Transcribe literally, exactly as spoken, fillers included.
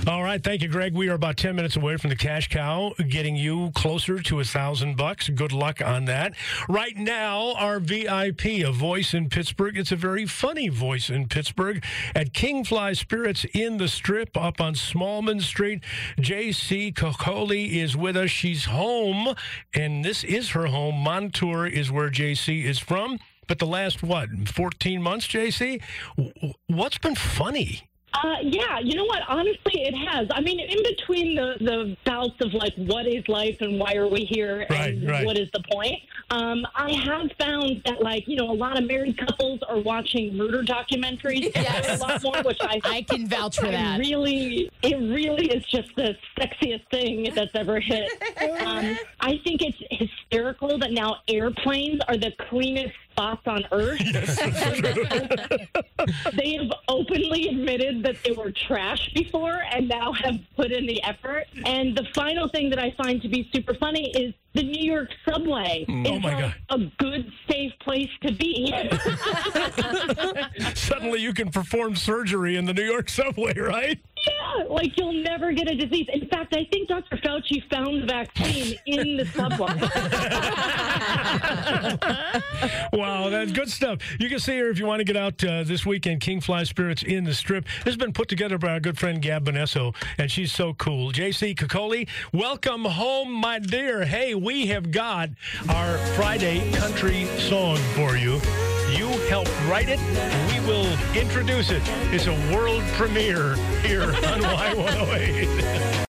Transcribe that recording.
All right, thank you, Greg. We are about ten minutes away from the cash cow, getting you closer to a thousand bucks. Good luck on that. Right now, our V I P, a voice in Pittsburgh. It's a very funny voice in Pittsburgh at King Fly Spirits in the Strip up on Smallman Street. J C Kokoli is with us. She's home, and this is her home. Montour is where J C is from. But the last, what, fourteen months, J C? What's been funny? Uh, yeah, you know what? Honestly, it has. I mean, in between the, the bouts of, like, what is life and why are we here right, and right. what is the point, um, I have found that, like, you know, a lot of married couples are watching murder documentaries Yes. a lot more, which I I can vouch for that. really, it really is just the sexiest thing that's ever hit. Um, I think it's hysterical that now airplanes are the cleanest spots on Earth. They have openly admitted that they were trash before and now have put in the effort. And the final thing that I find to be super funny is the New York subway Oh, is my like God. a good, safe place to be. Suddenly you can perform surgery in the New York subway, right? Yeah, like you'll never get a disease. In fact, I think Doctor Fauci found the vaccine in the subway. Wow, that's good stuff. You can see her if you want to get out uh, this weekend, King Fly Spirits in the Strip. This has been put together by our good friend Gab Bonesso, and she's so cool. J C Kokoli, welcome home, my dear. Hey, we have got our Friday country song for you. You helped write it. We will introduce it. It's a world premiere here on Y one oh eight.